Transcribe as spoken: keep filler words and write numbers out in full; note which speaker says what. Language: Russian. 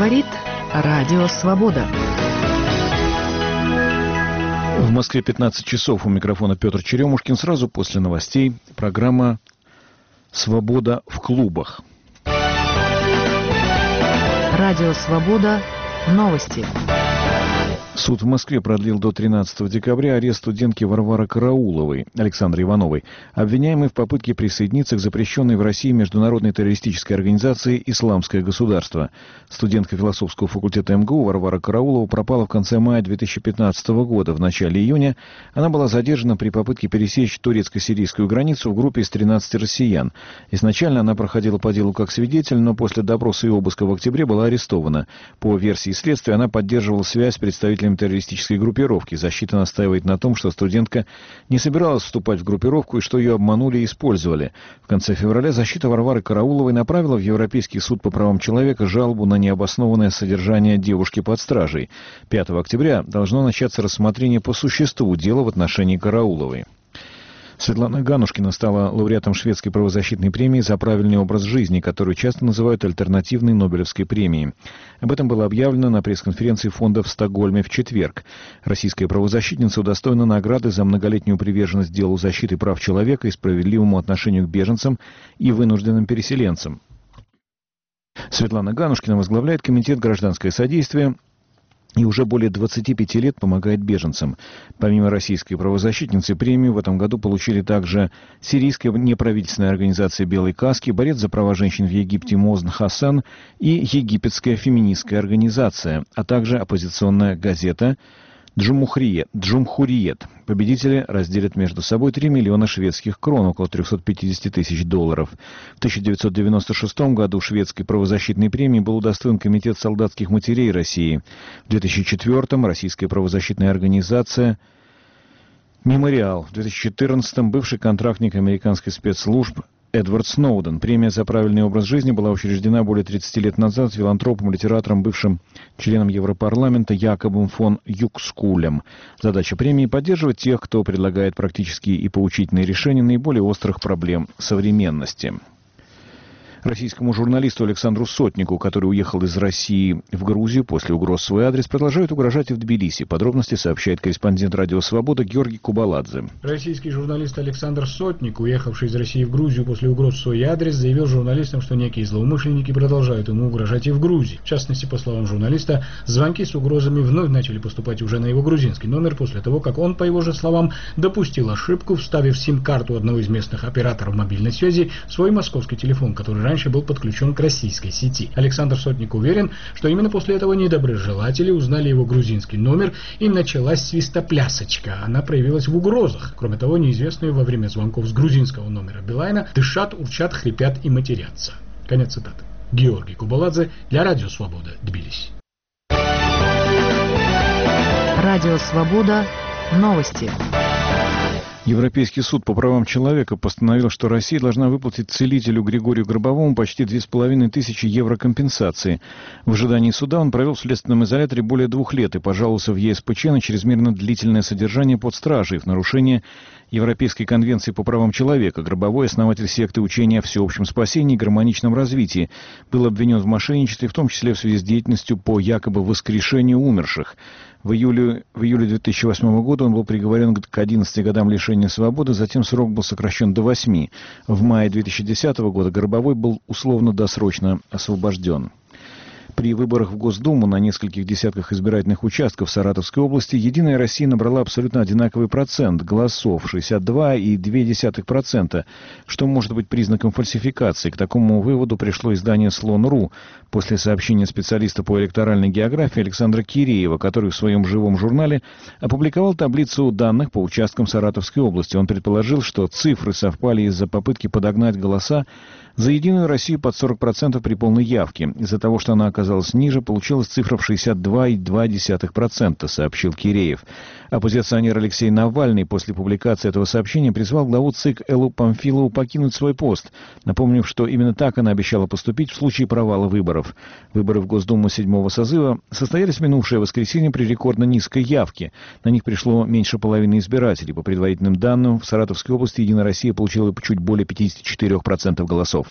Speaker 1: Говорит Радио Свобода.
Speaker 2: В Москве пятнадцать часов. У микрофона Петр Черемушкин. Сразу после новостей программа «Свобода в клубах».
Speaker 1: Радио Свобода. Новости.
Speaker 2: Суд в Москве продлил до тринадцатого декабря арест студентки Варвары Карауловой, Александры Ивановой, обвиняемой в попытке присоединиться к запрещенной в России международной террористической организации «Исламское государство». Студентка философского факультета эм гэ у Варвара Караулова пропала в конце мая две тысячи пятнадцатого года. В начале июня она была задержана при попытке пересечь турецко-сирийскую границу в группе из тринадцати россиян. Изначально она проходила по делу как свидетель, но после допроса и обыска в октябре была арестована. По версии следствия, она поддерживала связь с представителями террористической группировки. Защита настаивает на том, что студентка не собиралась вступать в группировку и что ее обманули и использовали. В конце февраля защита Варвары Карауловой направила в Европейский суд по правам человека жалобу на необоснованное содержание девушки под стражей. пятого октября должно начаться рассмотрение по существу дела в отношении Карауловой. Светлана Ганушкина стала лауреатом шведской правозащитной премии за правильный образ жизни, которую часто называют альтернативной Нобелевской премией. Об этом было объявлено на пресс-конференции фонда в Стокгольме в четверг. Российская правозащитница удостоена награды за многолетнюю приверженность делу защиты прав человека и справедливому отношению к беженцам и вынужденным переселенцам. Светлана Ганушкина возглавляет комитет «Гражданское содействие» и уже более двадцати пяти лет помогает беженцам. Помимо российской правозащитницы, премию в этом году получили также сирийская неправительственная организация «Белой каски», борец за права женщин в Египте Мозн Хасан и египетская феминистская организация, а также оппозиционная газета Джумхуриет. Джумхуриет. Победители разделят между собой три миллиона шведских крон, около трехсот пятидесяти тысяч долларов. В тысяча девятьсот девяносто шестом году шведской правозащитной премии был удостоен Комитет солдатских матерей России. В две тысячи четвёртом российская правозащитная организация «Мемориал». В две тысячи четырнадцатом бывший контрактник американских спецслужб Эдвард Сноуден. Премия за правильный образ жизни была учреждена более тридцати лет назад филантропом, литератором, бывшим членом Европарламента Якобом фон Юкскулем. Задача премии — поддерживать тех, кто предлагает практические и поучительные решения наиболее острых проблем современности. Российскому журналисту Александру Сотнику, который уехал из России в Грузию после угроз в свой адрес, продолжают угрожать и в Тбилиси. Подробности сообщает корреспондент «Радио Свобода» Георгий Кубаладзе.
Speaker 3: Российский журналист Александр Сотник, уехавший из России в Грузию после угроз в свой адрес, заявил журналистам, что некие злоумышленники продолжают ему угрожать и в Грузии. В частности, по словам журналиста, звонки с угрозами вновь начали поступать уже на его грузинский номер после того, как он, по его же словам, допустил ошибку, вставив сим-карту одного из местных операторов мобильной связи в свой московский телефон, который раньше раньше был подключен к российской сети. Александр Сотник уверен, что именно после этого недоброжелатели узнали его грузинский номер и началась свистоплясочка. Она проявилась в угрозах. Кроме того, неизвестные во время звонков с грузинского номера Билайна дышат, урчат, хрипят и матерятся. Конец цитаты. Георгий Кубаладзе для Радио Свобода, Тбилиси.
Speaker 1: Радио Свобода. Новости.
Speaker 2: Европейский суд по правам человека постановил, что Россия должна выплатить целителю Григорию Гробовому почти две с половиной тысячи евро компенсации. В ожидании суда он провел в следственном изоляторе более двух лет и пожаловался в е эс пэ че на чрезмерно длительное содержание под стражей в нарушение Европейской конвенции по правам человека. Гробовой, основатель секты учения о всеобщем спасении и гармоничном развитии, был обвинен в мошенничестве, в том числе в связи с деятельностью по якобы воскрешению умерших. В июле, в июле две тысячи восьмого года он был приговорен к одиннадцати годам лишения свободы, затем срок был сокращен до восьми. В мае две тысячи десятого года Гробовой был условно-досрочно освобожден. При выборах в Госдуму на нескольких десятках избирательных участков Саратовской области «Единая Россия» набрала абсолютно одинаковый процент голосов – шестьдесят два и две десятых процента, что может быть признаком фальсификации. К такому выводу пришло издание «Слон точка ру» после сообщения специалиста по электоральной географии Александра Киреева, который в своем живом журнале опубликовал таблицу данных по участкам Саратовской области. Он предположил, что цифры совпали из-за попытки подогнать голоса за «Единую Россию» под сорок процентов при полной явке. Из-за того, что она оказалась ниже, получилась цифра в шестьдесят два и две десятых процента, сообщил Киреев. Оппозиционер Алексей Навальный после публикации этого сообщения призвал главу ЦИК Эллу Памфилову покинуть свой пост, напомнив, что именно так она обещала поступить в случае провала выборов. Выборы в Госдуму седьмого созыва состоялись в минувшее воскресенье при рекордно низкой явке. На них пришло меньше половины избирателей. По предварительным данным, в Саратовской области «Единая Россия» получила чуть более пятидесяти четырёх процентов голосов.